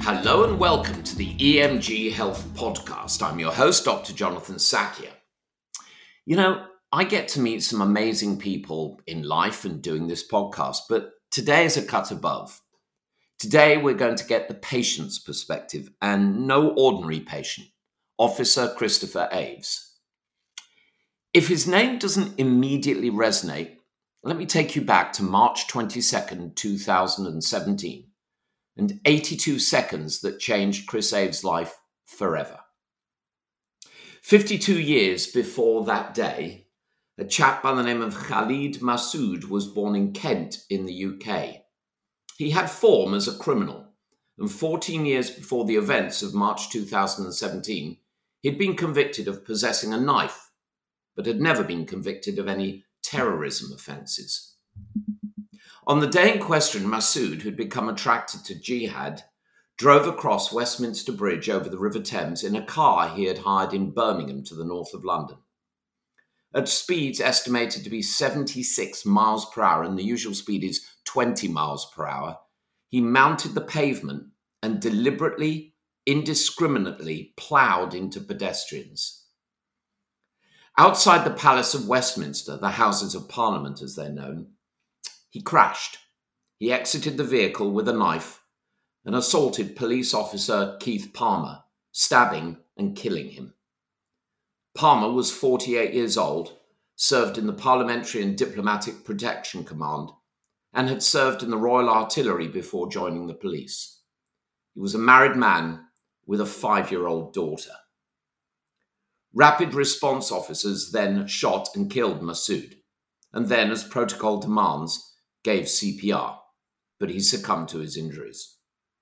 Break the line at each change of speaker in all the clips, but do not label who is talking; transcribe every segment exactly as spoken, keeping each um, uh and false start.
Hello and welcome to the E M G Health Podcast. I'm your host, Doctor Jonathan Sakia. You know, I get to meet some amazing people in life and doing this podcast, but today is a cut above. Today we're going to get the patient's perspective, and no ordinary patient, Officer Christopher Aves. If his name doesn't immediately resonate, let me take you back to March twenty-second, two thousand seventeen. And eighty-two seconds that changed Chris Aves' life forever. fifty-two years before that day, a chap by the name of Khalid Masood was born in Kent in the U K. He had form as a criminal, and fourteen years before the events of March two thousand seventeen, he'd been convicted of possessing a knife, but had never been convicted of any terrorism offences. On the day in question, Masood, who'd become attracted to jihad, drove across Westminster Bridge over the River Thames in a car he had hired in Birmingham to the north of London. At speeds estimated to be seventy-six miles per hour, and the usual speed is twenty miles per hour, he mounted the pavement and deliberately, indiscriminately ploughed into pedestrians. Outside the Palace of Westminster, the Houses of Parliament as they're known, he crashed. He exited the vehicle with a knife and assaulted police officer Keith Palmer, stabbing and killing him. Palmer was forty-eight years old, served in the Parliamentary and Diplomatic Protection Command, and had served in the Royal Artillery before joining the police. He was a married man with a five-year-old daughter. Rapid response officers then shot and killed Masood, and then, as protocol demands, gave C P R, but he succumbed to his injuries.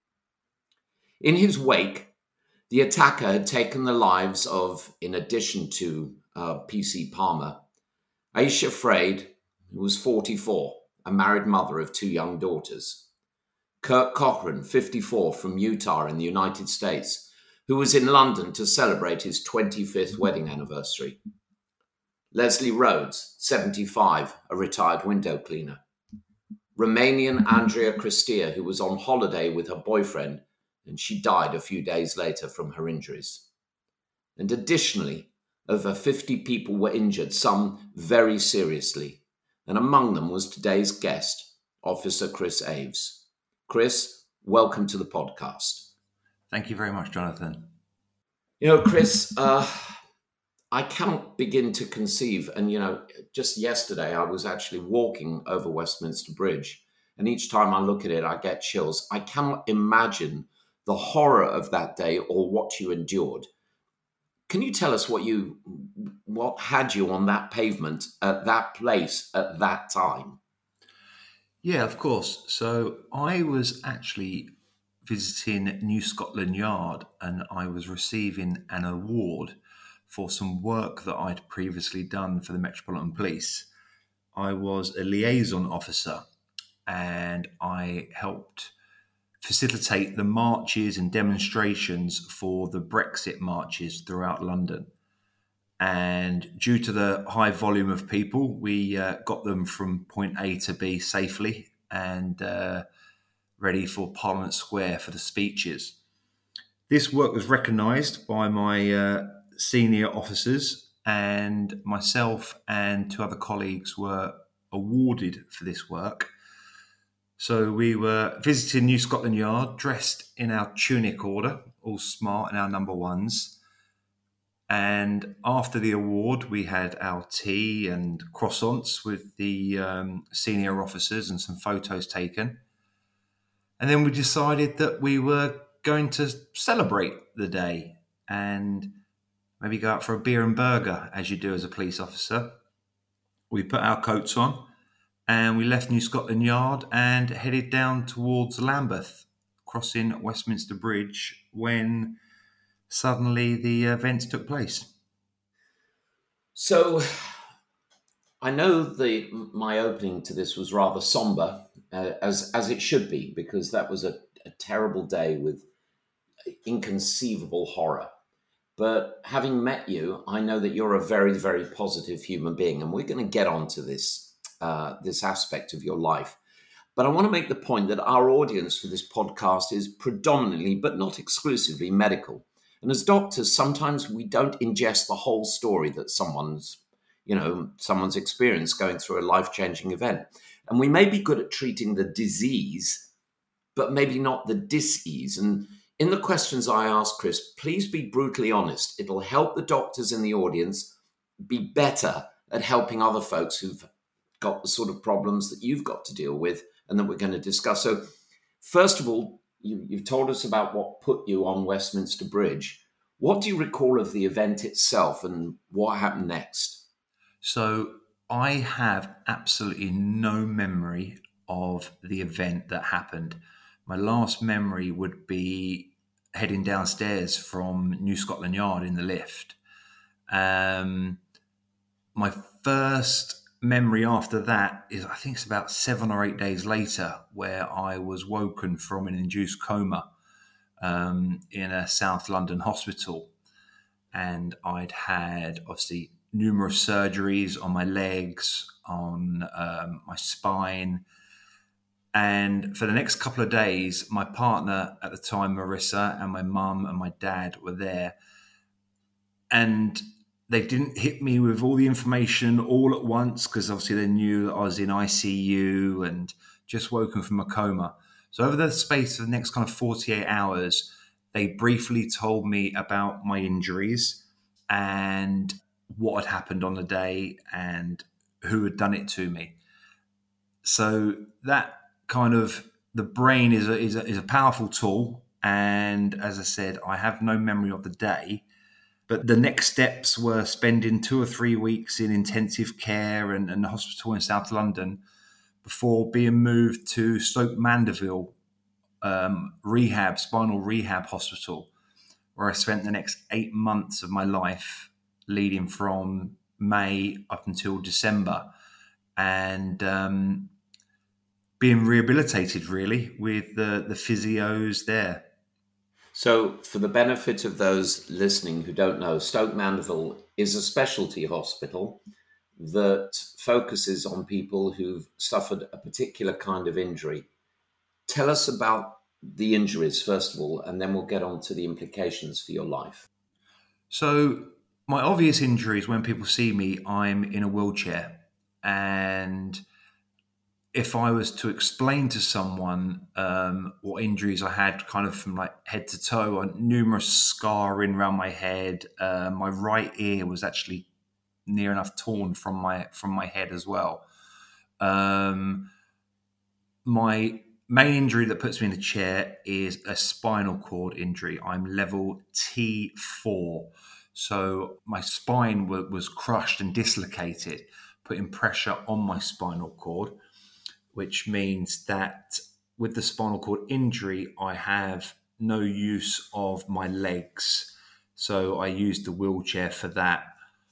In his wake, the attacker had taken the lives of, in addition to uh, P C Palmer, Aisha Fraid, who was forty-four, a married mother of two young daughters, Kirk Cochran, fifty-four, from Utah in the United States, who was in London to celebrate his twenty-fifth wedding anniversary, Leslie Rhodes, seventy-five, a retired window cleaner, Romanian Andrea Cristea, who was on holiday with her boyfriend, and she died a few days later from her injuries. And additionally, over fifty people were injured, some very seriously, and among them was today's guest, Officer Chris Aves. Chris, welcome to the podcast.
Thank you very much, Jonathan.
You know, Chris, uh, I cannot begin to conceive. And, you know, just yesterday I was actually walking over Westminster Bridge, and each time I look at it, I get chills. I cannot imagine the horror of that day or what you endured. Can you tell us what you, what had you on that pavement at that place at that time?
Yeah, of course. So I was actually visiting New Scotland Yard, and I was receiving an award for some work that I'd previously done for the Metropolitan Police. I was a liaison officer, and I helped facilitate the marches and demonstrations for the Brexit marches throughout London. And due to the high volume of people, we uh, got them from point A to B safely and uh, ready for Parliament Square for the speeches. This work was recognised by my uh, senior officers, and myself and two other colleagues were awarded for this work. So we were visiting New Scotland Yard, dressed in our tunic order, all smart, and our number ones. And after the award, we had our tea and croissants with the um, senior officers and some photos taken. And then we decided that we were going to celebrate the day and maybe go out for a beer and burger, as you do as a police officer. We put our coats on and we left New Scotland Yard and headed down towards Lambeth, crossing Westminster Bridge, when suddenly the events took place.
So I know the my opening to this was rather somber, uh, as as it should be, because that was a, a terrible day with inconceivable horror. But having met you, I know that you're a very, very positive human being, and we're going to get onto this uh, this aspect of your life. But I want to make the point that our audience for this podcast is predominantly, but not exclusively, medical. And as doctors, sometimes we don't ingest the whole story that someone's, you know, someone's experienced going through a life-changing event. And we may be good at treating the disease, but maybe not the dis-ease. And in the questions I ask, Chris, please be brutally honest. It'll help the doctors in the audience be better at helping other folks who've got the sort of problems that you've got to deal with and that we're going to discuss. So first of all, you, you've told us about what put you on Westminster Bridge. What do you recall of the event itself and what happened next?
So I have absolutely no memory of the event that happened. My last memory would be heading downstairs from New Scotland Yard in the lift. Um, my first memory after that is, I think it's about seven or eight days later, where I was woken from an induced coma um, in a South London hospital. And I'd had, obviously, numerous surgeries on my legs, on um, my spine. And for the next couple of days, my partner at the time, Marissa, and my mum and my dad were there. And they didn't hit me with all the information all at once, because obviously they knew that I was in I C U and just woken from a coma. So over the space of the next kind of forty-eight hours, they briefly told me about my injuries and what had happened on the day and who had done it to me. So that kind of, the brain is a, is a, is a powerful tool. And as I said, I have no memory of the day. But the next steps were spending two or three weeks in intensive care and, and the hospital in South London before being moved to Stoke Mandeville um, rehab, spinal rehab hospital, where I spent the next eight months of my life, leading from May up until December, and um, being rehabilitated really with the, the physios there.
So for the benefit of those listening who don't know, Stoke Mandeville is a specialty hospital that focuses on people who've suffered a particular kind of injury. Tell us about the injuries, first of all, and then we'll get on to the implications for your life.
So my obvious injuries, when people see me, I'm in a wheelchair. And if I was to explain to someone um, what injuries I had kind of from like head to toe, on numerous scarring around my head, uh, my right ear was actually near enough torn from my from my head as well. Um, my main injury that puts me in a chair is a spinal cord injury. I'm level T four. So my spine w- was crushed and dislocated, putting pressure on my spinal cord, which means that with the spinal cord injury, I have no use of my legs. So I used the wheelchair for that.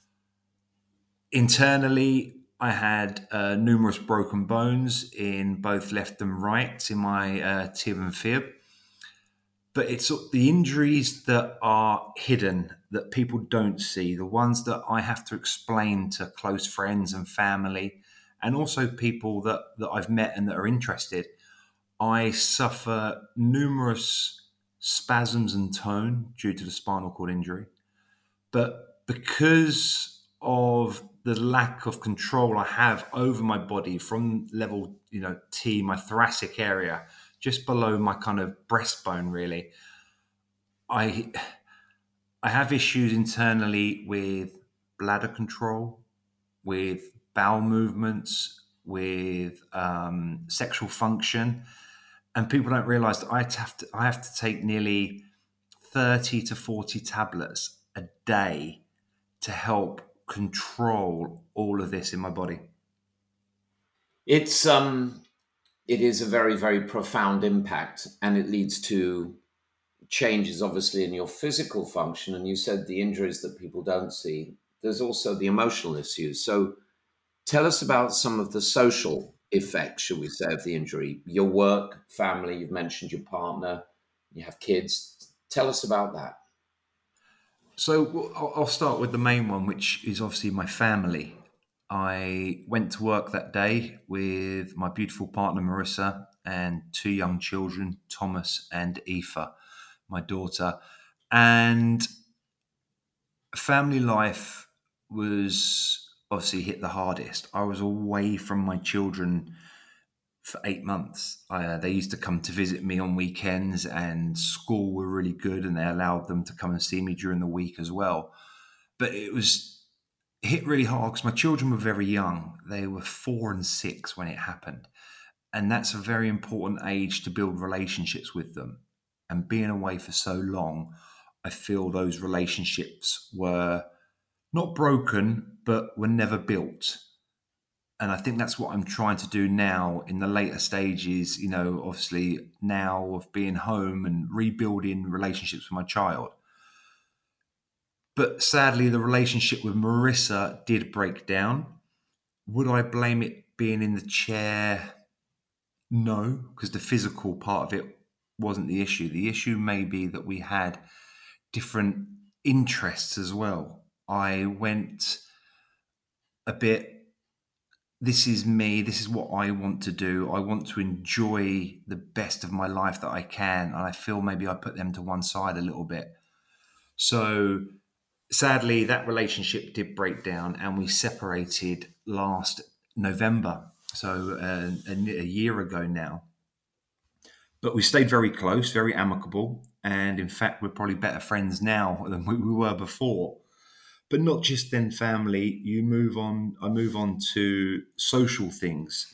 Internally, I had uh, numerous broken bones in both left and right in my uh, tib and fib. But it's the injuries that are hidden, that people don't see, the ones that I have to explain to close friends and family, and also people that, that I've met and that are interested. I suffer numerous spasms and tone due to the spinal cord injury. But because of the lack of control I have over my body from level, you know, T, my thoracic area, just below my kind of breastbone, really, I I have issues internally with bladder control, with bowel movements, with um, sexual function, and people don't realise that I have to I have to take nearly thirty to forty tablets a day to help control all of this in my body.
It's um, it is a very, very profound impact, and it leads to changes, obviously, in your physical function. And you said the injuries that people don't see. There's also the emotional issues. So tell us about some of the social effects, shall we say, of the injury. Your work, family, you've mentioned your partner, you have kids. Tell us about that.
So I'll start with the main one, which is obviously my family. I went to work that day with my beautiful partner, Marissa, and two young children, Thomas and Aoife, my daughter. And family life was obviously hit the hardest. I was away from my children for eight months. Uh, they used to come to visit me on weekends, and school were really good, and they allowed them to come and see me during the week as well. But it was hit really hard because my children were very young. They were four and six when it happened. And that's a very important age to build relationships with them. And being away for so long, I feel those relationships were not broken, but were never built. And I think that's what I'm trying to do now in the later stages, you know, obviously now of being home and rebuilding relationships with my child. But sadly, the relationship with Marissa did break down. Would I blame it being in the chair? No, because the physical part of it wasn't the issue. The issue may be that we had different interests as well. I went a bit, this is me, this is what I want to do. I want to enjoy the best of my life that I can. And I feel maybe I put them to one side a little bit. So sadly, that relationship did break down and we separated last November. So uh, a, a year ago now. But we stayed very close, very amicable. And in fact, we're probably better friends now than we, we were before. But not just then family, you move on, I move on to social things.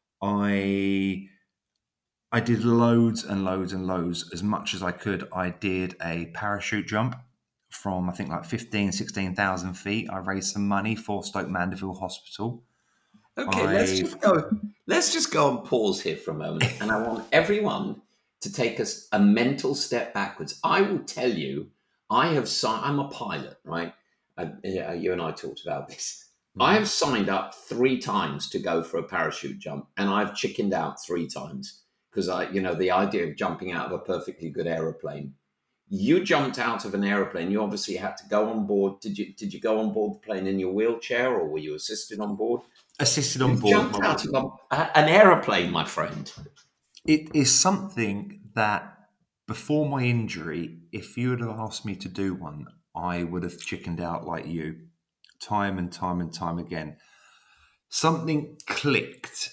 I I did loads and loads and loads, as much as I could. I did a parachute jump from, I think, like fifteen, sixteen thousand feet. I raised some money for Stoke Mandeville Hospital.
Okay,
I,
let's just go. Let's just go and pause here for a moment, and I want everyone to take us a mental step backwards. I will tell you, I have signed. I'm a pilot, right? Uh, yeah, you and I talked about this. Mm. I have signed up three times to go for a parachute jump, and I've chickened out three times because I, you know, the idea of jumping out of a perfectly good aeroplane. You jumped out of an aeroplane. You obviously had to go on board. Did you? Did you go on board the plane in your wheelchair, or were you assisted on board?
Assisted on
you
board.
Jumped out of a, an aeroplane, my friend.
It is something that before my injury, if you had asked me to do one, I would have chickened out like you, time and time and time again. Something clicked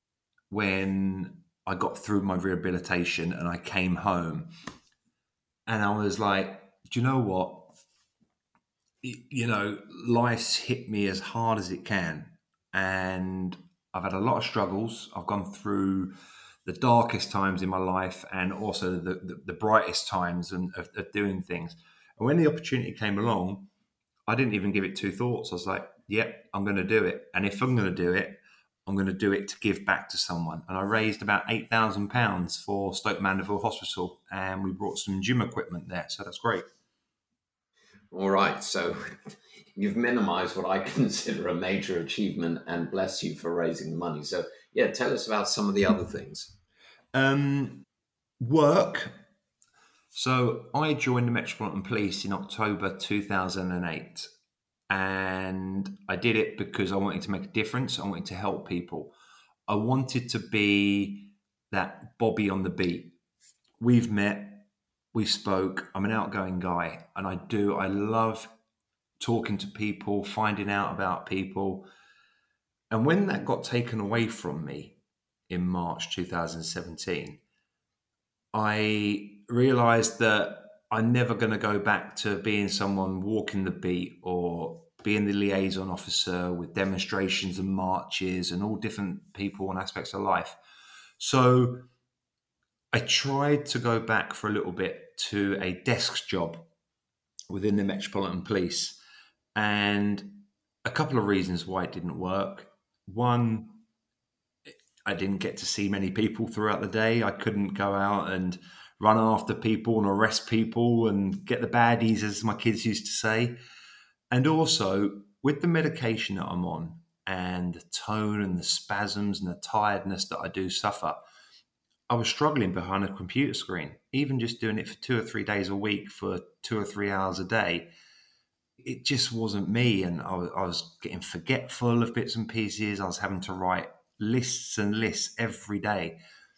when I got through my rehabilitation and I came home. And I was like, do you know what? You know, life's hit me as hard as it can. And I've had a lot of struggles. I've gone through the darkest times in my life and also the, the, the brightest times of, of doing things. And when the opportunity came along, I didn't even give it two thoughts. I was like, yep, I'm going to do it. And if I'm going to do it, I'm going to do it to give back to someone. And I raised about eight thousand pounds for Stoke Mandeville Hospital, and we brought some gym equipment there. So that's great.
All right. So you've minimized what I consider a major achievement, and bless you for raising the money. So, yeah, tell us about some of the other things.
Um, work. So I joined the Metropolitan Police in October two thousand eight. And I did it because I wanted to make a difference. I wanted to help people. I wanted to be that Bobby on the beat. We've met, we spoke. I'm an outgoing guy, and I do. I love talking to people, finding out about people. And when that got taken away from me in March two thousand seventeen, I realized that I'm never going to go back to being someone walking the beat or being the liaison officer with demonstrations and marches and all different people and aspects of life. So I tried to go back for a little bit to a desk job within the Metropolitan Police, and a couple of reasons why it didn't work. One, I didn't get to see many people throughout the day. I couldn't go out and run after people and arrest people and get the baddies, as my kids used to say. And also, with the medication that I'm on and the tone and the spasms and the tiredness that I do suffer, I was struggling behind a computer screen. Even just doing it for two or three days a week for two or three hours a day, it just wasn't me. And I was, I was getting forgetful of bits and pieces. I was having to write lists and lists every day.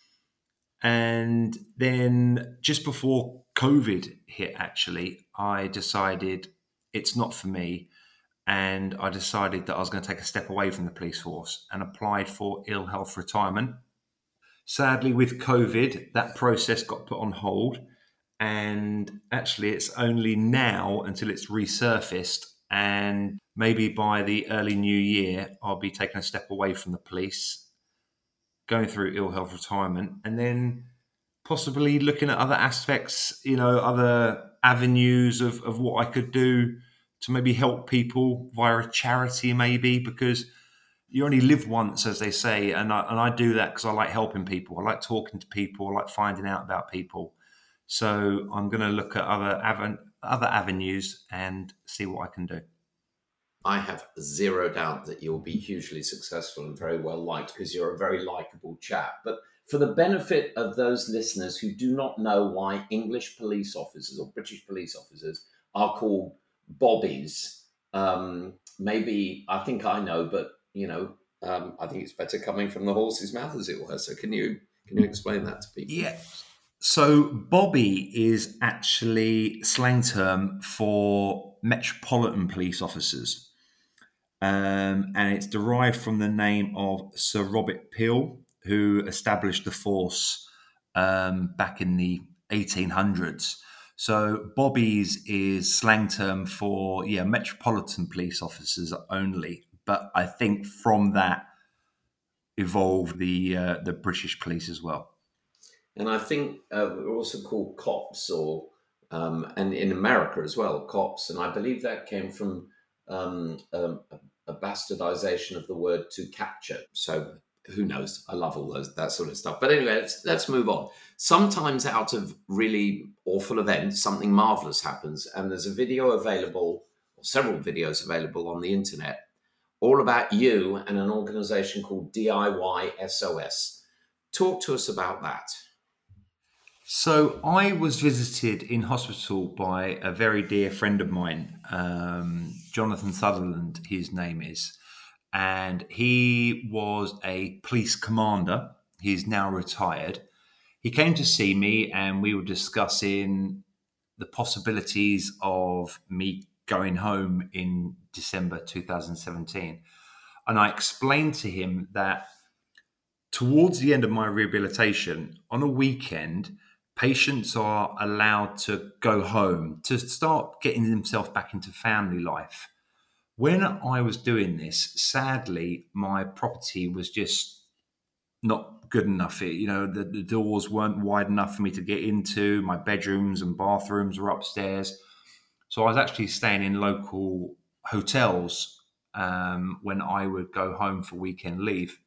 And then just before COVID hit, actually, I decided it's not for me. And I decided that I was going to take a step away from the police force and applied for ill health retirement. Sadly, with COVID, that process got put on hold. And actually, it's only now until it's resurfaced. And maybe by the early new year, I'll be taking a step away from the police, going through ill health retirement, and then possibly looking at other aspects, you know, other avenues of, of what I could do to maybe help people via a charity, maybe, because you only live once, as they say. And I, and I do that because I like helping people. I like talking to people. I like finding out about people. So I'm going to look at other aven- other avenues and see what I can do.
I have zero doubt that you'll be hugely successful and very well liked because you're a very likable chap. But for the benefit of those listeners who do not know why English police officers or British police officers are called bobbies, um, maybe I think I know, but you know, um, I think it's better coming from the horse's mouth, as it were. So can you can you explain that to people?
Yeah. So Bobby is actually slang term for Metropolitan Police officers. Um, and it's derived from the name of Sir Robert Peel, who established the force um, back in the eighteen hundreds. So Bobbies is slang term for, yeah, Metropolitan Police officers only. But I think from that evolved the uh, the British police as well.
And I think uh, we're also called cops, or um, and in America as well, cops. And I believe that came from um, um, a, a bastardization of the word to capture. So who knows? I love all those that sort of stuff. But anyway, let's let's move on. Sometimes out of really awful events, something marvelous happens, and there's a video available, or several videos available on the internet, all about you and an organization called D I Y S O S. Talk to us about that.
So I was visited in hospital by a very dear friend of mine, um, Jonathan Sutherland, his name is, and he was a police commander. He's now retired. He came to see me and we were discussing the possibilities of me going home in December two thousand seventeen. And I explained to him that towards the end of my rehabilitation, on a weekend, patients are allowed to go home to start getting themselves back into family life. When I was doing this, sadly, my property was just not good enough. It, you know, the, the doors weren't wide enough for me to get into. My bedrooms and bathrooms were upstairs. So I was actually staying in local hotels um, when I would go home for weekend leave.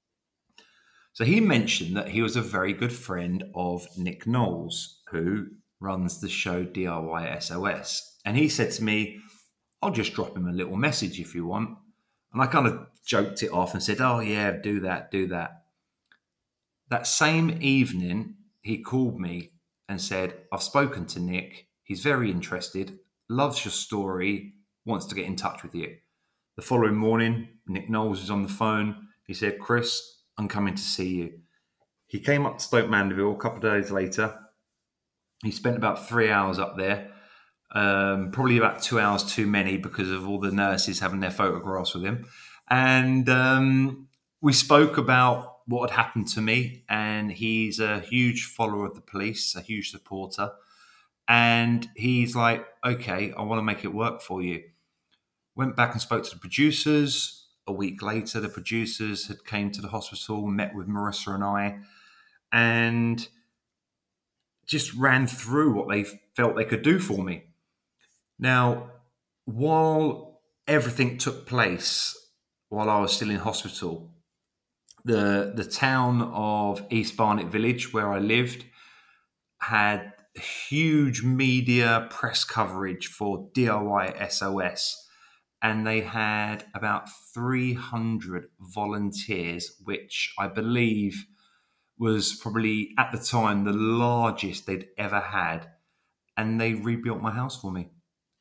So he mentioned that he was a very good friend of Nick Knowles, who runs the show D I Y S O S. And he said to me, I'll just drop him a little message if you want. And I kind of joked it off and said, oh, yeah, do that, do that. That same evening, he called me and said, I've spoken to Nick. He's very interested, loves your story, wants to get in touch with you. The following morning, Nick Knowles is on the phone. He said, Chris, I'm coming to see you. He came up to Stoke Mandeville a couple of days later. He spent about three hours up there, um, probably about two hours too many because of all the nurses having their photographs with him. And um, we spoke about what had happened to me. And he's a huge follower of the police, a huge supporter. And he's like, okay, I want to make it work for you. Went back and spoke to the producers. A week later, the producers had came to the hospital, met with Marissa and I, and just ran through what they felt they could do for me. Now, while everything took place, while I was still in hospital, the the town of East Barnet Village, where I lived, had huge media press coverage for D I Y S O S. And they had about three hundred volunteers, which I believe was probably at the time the largest they'd ever had. And they rebuilt my house for me.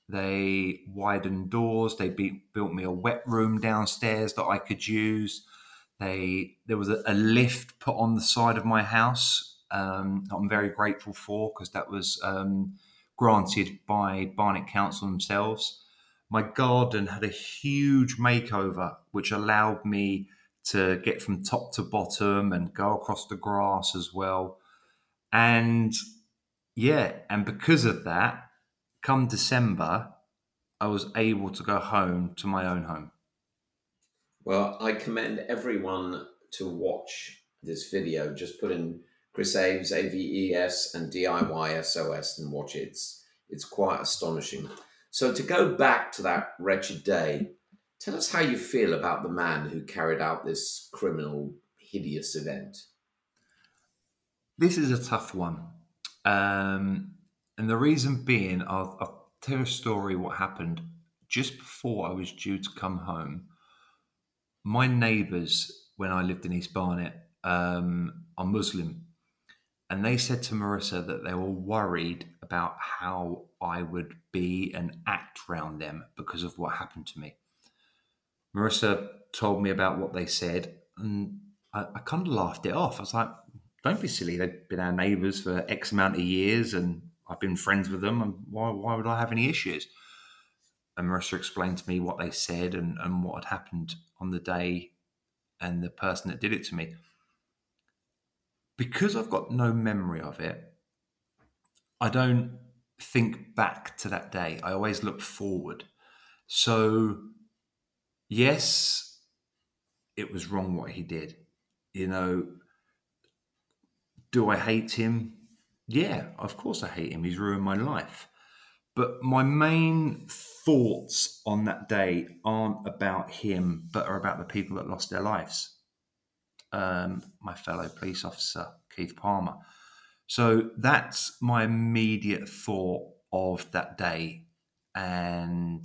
They widened doors. They be, built me a wet room downstairs that I could use. They there was a, a lift put on the side of my house. Um, that I'm very grateful for, because that was um, granted by Barnet Council themselves. My garden had a huge makeover, which allowed me to get from top to bottom and go across the grass as well. And yeah, and because of that, come December, I was able to go home to my own home.
Well, I commend everyone to watch this video. Just put in Chris Aves, A V E S, and D I Y S O S and watch it. It's, it's quite astonishing. So to go back to that wretched day, tell us how you feel about the man who carried out this criminal, hideous event.
This is a tough one. Um, and the reason being, I'll, I'll tell a story what happened just before I was due to come home. My neighbours, when I lived in East Barnet, um, are Muslim. And they said to Marissa that they were worried about how I would be and act around them because of what happened to me. Marissa told me about what they said, and I, I kind of laughed it off. I was like, don't be silly. They've been our neighbours for X amount of years, and I've been friends with them, and why, why would I have any issues? And Marissa explained to me what they said and, and what had happened on the day and the person that did it to me. Because I've got no memory of it, I don't think back to that day. I always look forward. So, yes, it was wrong what he did. You know, do I hate him? Yeah, of course I hate him. He's ruined my life. But my main thoughts on that day aren't about him, but are about the people that lost their lives. Um, my fellow police officer, Keith Palmer. So that's my immediate thought of that day. And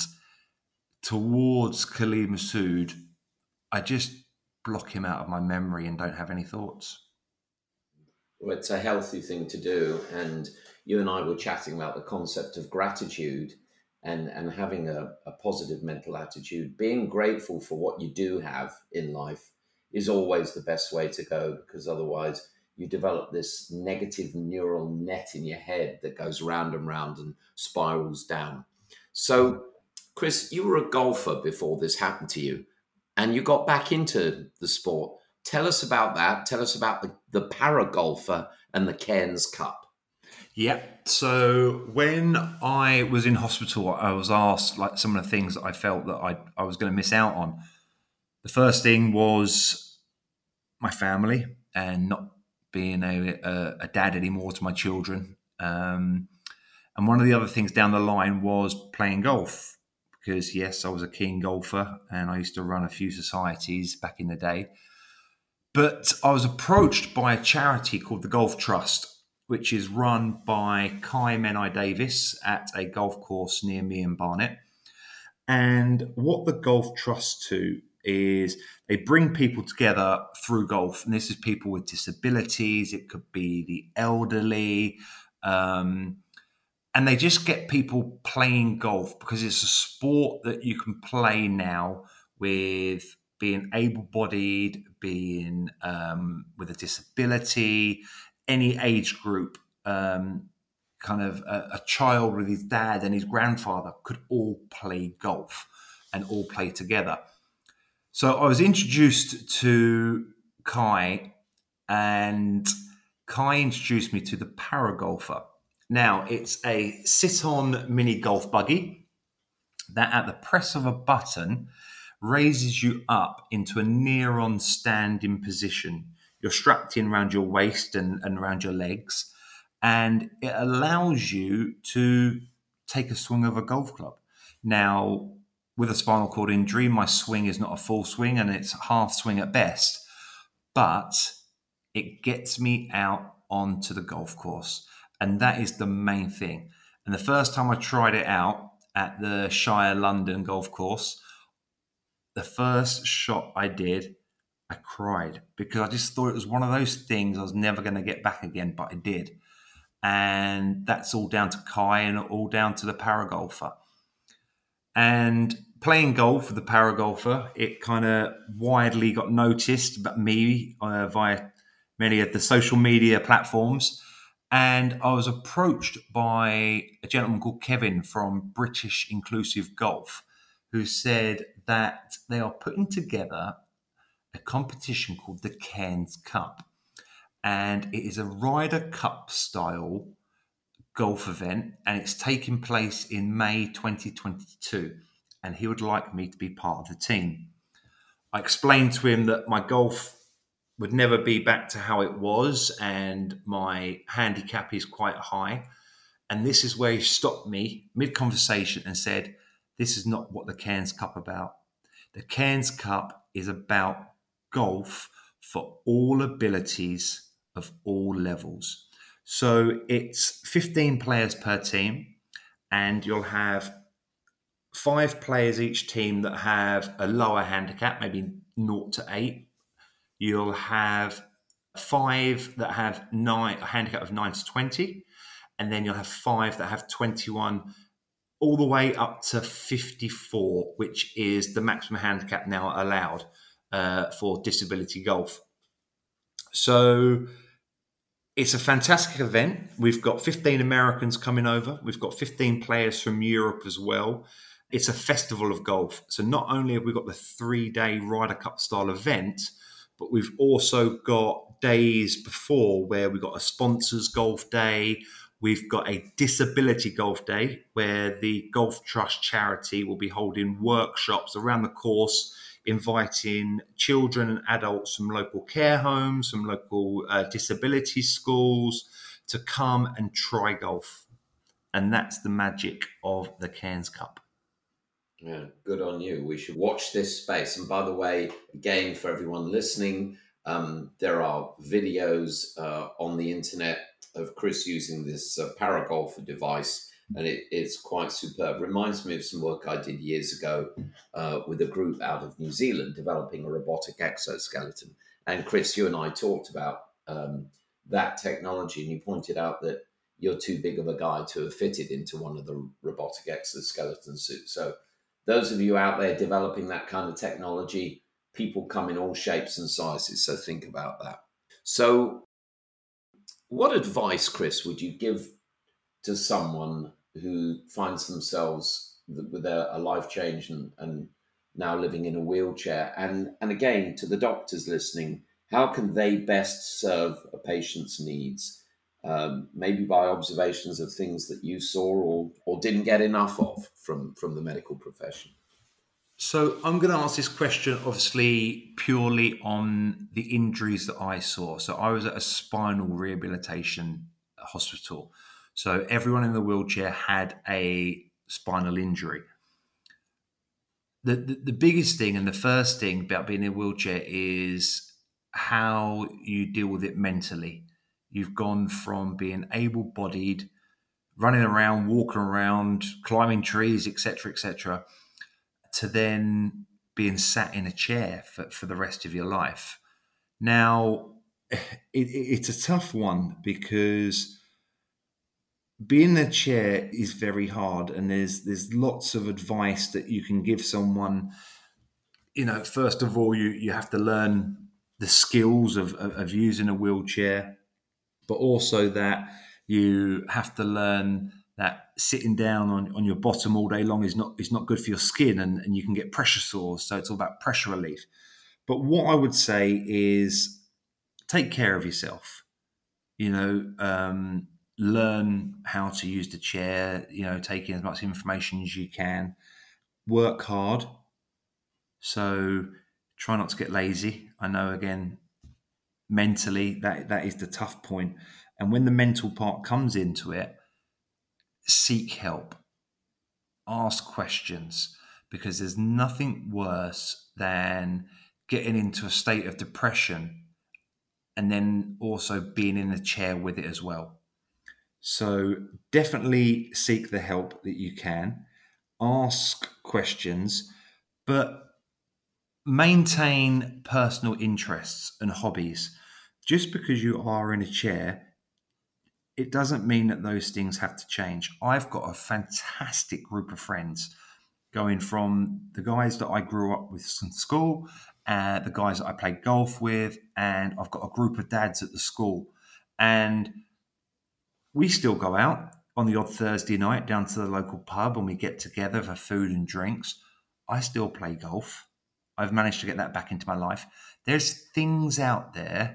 towards Khalid Masood, I just block him out of my memory and don't have any thoughts.
Well, it's a healthy thing to do. And you and I were chatting about the concept of gratitude and, and having a, a positive mental attitude. Being grateful for what you do have in life is always the best way to go, because otherwise you develop this negative neural net in your head that goes round and round and spirals down. So, Chris, you were a golfer before this happened to you, and you got back into the sport. Tell us about that. Tell us about the, the para golfer and the Cairns Cup.
Yeah. So when I was in hospital, I was asked like some of the things that I felt that I, I was going to miss out on. The first thing was my family and not being a, a, a dad anymore to my children. Um, and one of the other things down the line was playing golf, because yes, I was a keen golfer and I used to run a few societies back in the day. But I was approached by a charity called the Golf Trust, which is run by Kai Menai Davis at a golf course near me in Barnet. And what the Golf Trust do is they bring people together through golf. And this is people with disabilities. It could be the elderly. Um, and they just get people playing golf because it's a sport that you can play now with being able-bodied, being um, with a disability, any age group, um, kind of a, a child with his dad and his grandfather could all play golf and all play together. So I was introduced to Kai, and Kai introduced me to the Paragolfer. Now, it's a sit-on mini golf buggy that at the press of a button raises you up into a near-on standing position. You're strapped in around your waist and, and around your legs, and it allows you to take a swing of a golf club. Now, with a spinal cord injury, my swing is not a full swing and it's half swing at best, but it gets me out onto the golf course. And that is the main thing. And the first time I tried it out at the Shire London golf course, the first shot I did, I cried because I just thought it was one of those things I was never going to get back again, but I did. And that's all down to Kai and all down to the Paragolfer. And playing golf with the para golfer, it kind of widely got noticed about me uh, via many of the social media platforms. And I was approached by a gentleman called Kevin from British Inclusive Golf, who said that they are putting together a competition called the Cairns Cup. And it is a Ryder Cup style golf event, and it's taking place in May twenty twenty-two. And he would like me to be part of the team. I explained to him that my golf would never be back to how it was, and my handicap is quite high. And this is where he stopped me mid-conversation and said, this is not what the Cairns Cup about. The Cairns Cup is about golf for all abilities of all levels. So it's fifteen players per team, and you'll have five players each team that have a lower handicap, maybe zero to eight. You'll have five that have nine, a handicap of nine to twenty, and then you'll have five that have twenty-one, all the way up to fifty-four, which is the maximum handicap now allowed uh, for disability golf. So it's a fantastic event. We've got fifteen Americans coming over. We've got fifteen players from Europe as well. It's a festival of golf. So not only have we got the three-day Ryder Cup style event, but we've also got days before where we've got a sponsors golf day. We've got a disability golf day where the Golf Trust charity will be holding workshops around the course, inviting children and adults from local care homes, from local uh, disability schools to come and try golf. And that's the magic of the Cairns Cup.
Yeah, good on you. We should watch this space. And by the way, again, for everyone listening, um, there are videos uh, on the internet of Chris using this uh, paragolfer device, and it, it's quite superb. Reminds me of some work I did years ago uh, with a group out of New Zealand developing a robotic exoskeleton. And Chris, you and I talked about um, that technology, and you pointed out that you're too big of a guy to have fitted into one of the robotic exoskeleton suits. So those of you out there developing that kind of technology, people come in all shapes and sizes. So think about that. So what advice, Chris, would you give to someone who finds themselves with a, a life change and, and now living in a wheelchair? And, and again, to the doctors listening, how can they best serve a patient's needs? Um, maybe by observations of things that you saw or, or didn't get enough of from, from the medical profession.
So I'm going to ask this question, obviously, purely on the injuries that I saw. So I was at a spinal rehabilitation hospital. So everyone in the wheelchair had a spinal injury. The, the, the biggest thing and the first thing about being in a wheelchair is how you deal with it mentally. You've gone from being able-bodied, running around, walking around, climbing trees, et cetera, et cetera, to then being sat in a chair for, for the rest of your life. Now, it, it's a tough one because being in a chair is very hard, and there's there's lots of advice that you can give someone. You know, first of all, you, you have to learn the skills of, of, of using a wheelchair, but also that you have to learn that sitting down on, on your bottom all day long is not is not good for your skin, and, and you can get pressure sores. So it's all about pressure relief. But what I would say is take care of yourself. You know, um, learn how to use the chair, you know, take in as much information as you can. Work hard. So try not to get lazy. I know, again, mentally, that that is the tough point. And when the mental part comes into it, seek help. Ask questions, because there's nothing worse than getting into a state of depression and then also being in a chair with it as well. So definitely seek the help that you can. Ask questions, but maintain personal interests and hobbies. Just because you are in a chair, it doesn't mean that those things have to change. I've got a fantastic group of friends going from the guys that I grew up with in school, uh, the guys that I played golf with, and I've got a group of dads at the school. And we still go out on the odd Thursday night down to the local pub and we get together for food and drinks. I still play golf. I've managed to get that back into my life. There's things out there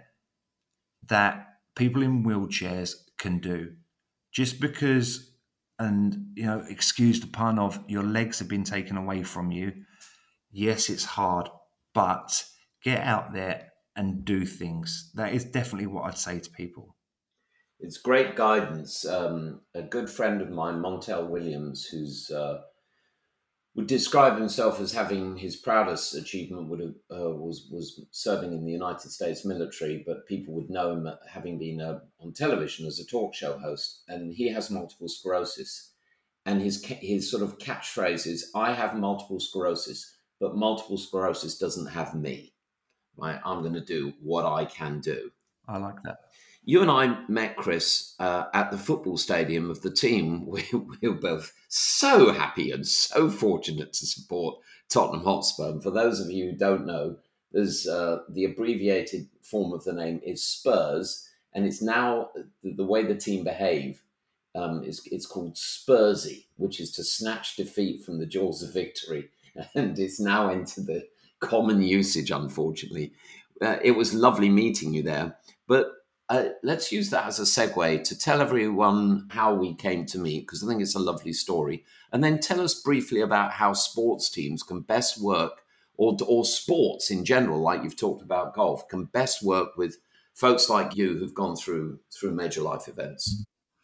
that people in wheelchairs can do. Just because, and you know, excuse the pun of your legs have been taken away from you. Yes, it's hard, but get out there and do things. That is definitely what I'd say to people.
It's great guidance. Um, a good friend of mine, Montel Williams, who's uh, would describe himself as having his proudest achievement would have uh, was was serving in the United States military, but people would know him having been uh, on television as a talk show host, and he has multiple sclerosis, and his his sort of catchphrase is, "I have multiple sclerosis, but multiple sclerosis doesn't have me. Right? I'm going to do what I can do."
I like that.
You and I met Chris uh, at the football stadium of the team. We, we were both so happy and so fortunate to support Tottenham Hotspur. And for those of you who don't know, there's uh, the abbreviated form of the name is Spurs, and it's now the, the way the team behave. Um, is it's called Spursy, which is to snatch defeat from the jaws of victory, and it's now into the common usage. Unfortunately, uh, it was lovely meeting you there, but. Uh, let's use that as a segue to tell everyone how we came to meet, because I think it's a lovely story. And then tell us briefly about how sports teams can best work, or, or sports in general, like you've talked about golf, can best work with folks like you who've gone through through major life events.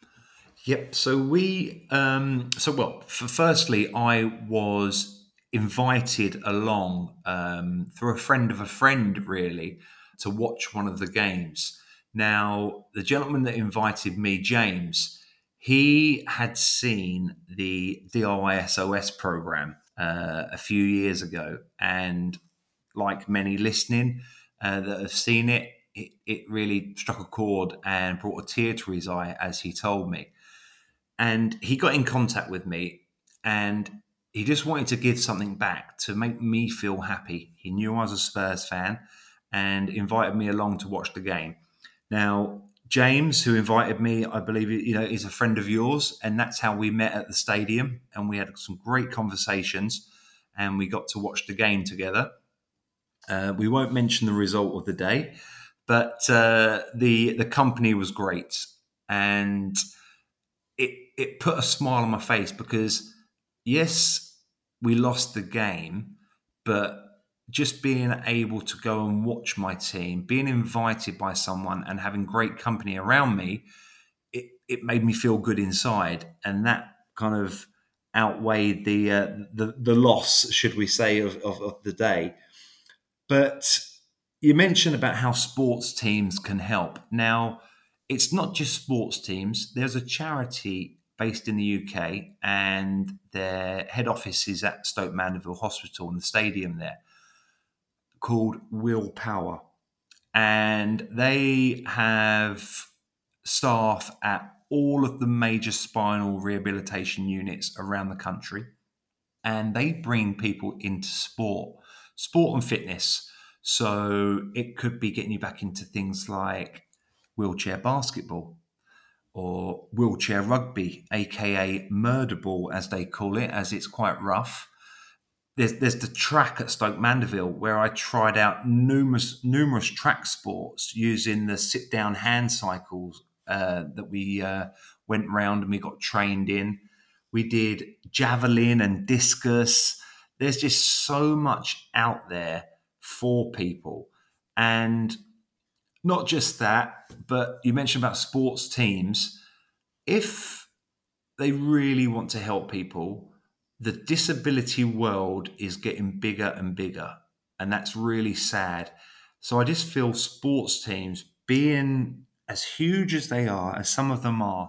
Yep. So we, um, so well, for, firstly, I was invited along um, through a friend of a friend, really, to watch one of the games. Now, the gentleman that invited me, James, he had seen the D R Y S O S program uh, a few years ago. And like many listening uh, that have seen it, it, it really struck a chord and brought a tear to his eye as he told me. And he got in contact with me and he just wanted to give something back to make me feel happy. He knew I was a Spurs fan and invited me along to watch the game. Now, James, who invited me, I believe, you know, is a friend of yours, and that's how we met at the stadium. And we had some great conversations, and we got to watch the game together. Uh, we won't mention the result of the day, but uh, the the company was great, and it it put a smile on my face because yes, we lost the game, but just being able to go and watch my team, being invited by someone and having great company around me, it, it made me feel good inside. And that kind of outweighed the uh, the, the loss, should we say, of, of, of the day. But you mentioned about how sports teams can help. Now, it's not just sports teams. There's a charity based in the U K and their head office is at Stoke Mandeville Hospital in the stadium there, called Willpower, and they have staff at all of the major spinal rehabilitation units around the country, and they bring people into sport, sport and fitness. So it could be getting you back into things like wheelchair basketball or wheelchair rugby, aka murder ball, as they call it, as it's quite rough. There's, there's the track at Stoke Mandeville where I tried out numerous numerous track sports using the sit-down hand cycles uh, that we uh, went round and we got trained in. We did javelin and discus. There's just so much out there for people. And not just that, but you mentioned about sports teams. If they really want to help people, the disability world is getting bigger and bigger, and that's really sad. So I just feel sports teams, being as huge as they are, as some of them are,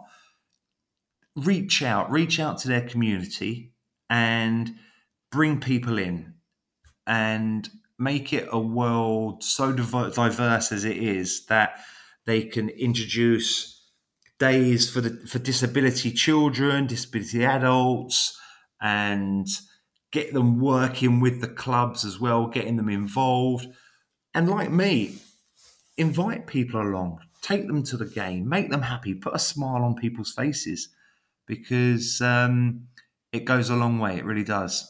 reach out, reach out to their community and bring people in and make it a world so diverse as it is that they can introduce days for the for disability children, disability adults, and get them working with the clubs as well, getting them involved. And like me, invite people along, take them to the game, make them happy, put a smile on people's faces, because um, it goes a long way. It really does.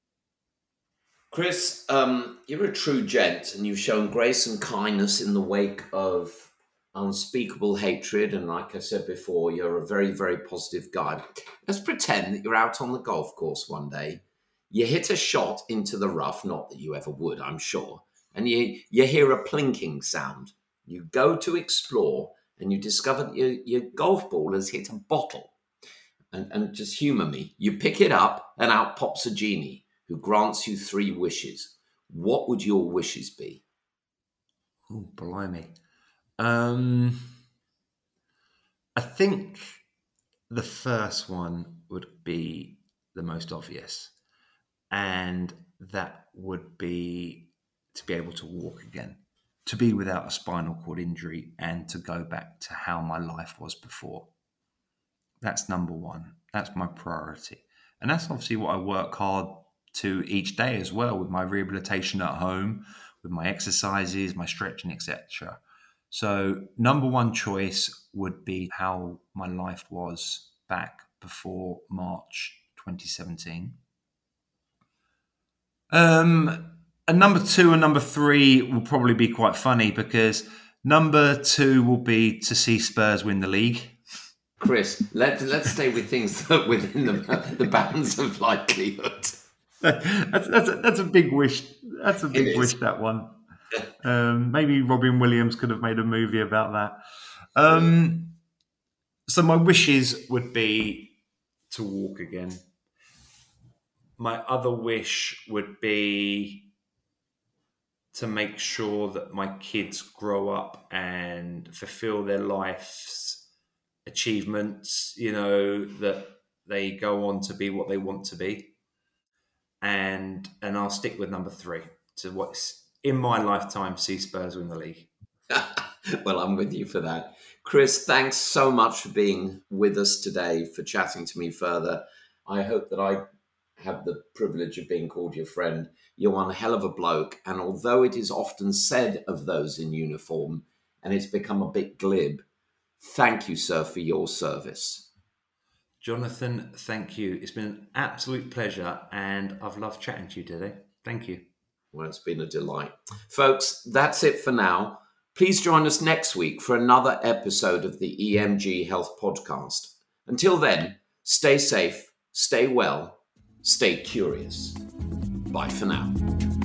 Chris, um, you're a true gent, and you've shown grace and kindness in the wake of unspeakable hatred. And like I said before, you're a very, very positive guy. Let's pretend that you're out on the golf course one day. You hit a shot into the rough, not that you ever would, I'm sure, and you, you hear a plinking sound. You go to explore, and you discover that your, your golf ball has hit a bottle. And, and just humour me. You pick it up, and out pops a genie who grants you three wishes. What would your wishes be?
Oh, blimey. Um, I think the first one would be the most obvious, and that would be to be able to walk again, to be without a spinal cord injury, and to go back to how my life was before. That's number one. That's my priority. And that's obviously what I work hard to each day as well, with my rehabilitation at home, with my exercises, my stretching, et cetera. So number one choice would be how my life was back before March twenty seventeen. Um, and number two and number three will probably be quite funny, because number two will be to see Spurs win the league.
Chris, let, let's stay with things that within the, the bounds of likelihood.
That's that's a, that's a big wish. That's a big wish, that one. Um, maybe Robin Williams could have made a movie about that. Um, so my wishes would be to walk again. My other wish would be to make sure that my kids grow up and fulfill their life's achievements, you know, that they go on to be what they want to be. And and I'll stick with number three, to what's in my lifetime, see Spurs win the league.
Well, I'm with you for that. Chris, thanks so much for being with us today, for chatting to me further. I hope that I have the privilege of being called your friend. You're one hell of a bloke. And although it is often said of those in uniform, and it's become a bit glib, thank you, sir, for your service.
Jonathan, thank you. It's been an absolute pleasure, and I've loved chatting to you today. Thank you.
Well, it's been a delight. Folks, that's it for now. Please join us next week for another episode of the E M G Health Podcast. Until then, stay safe, stay well, stay curious. Bye for now.